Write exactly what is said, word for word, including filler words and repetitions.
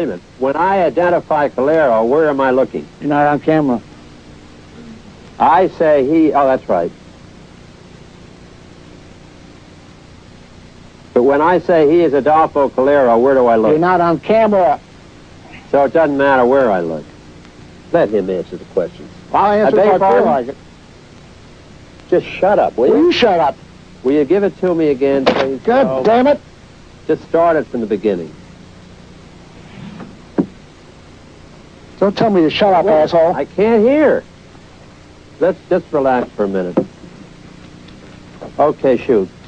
a minute. When I identify Calero, where am I looking? You're not on camera. I say he... Oh, that's right. But when I say he is Adolfo Calero, where do I look? You're not on camera. So it doesn't matter where I look. Let him answer the questions. I'll answer beg what I feel pardon? like it. Just shut up, will Will you? you shut up? Will you give it to me again, please? Good, No. damn it. Just start it from the beginning. Don't tell me to shut up, Well, asshole. I can't hear. Let's just relax for a minute. Okay, shoot.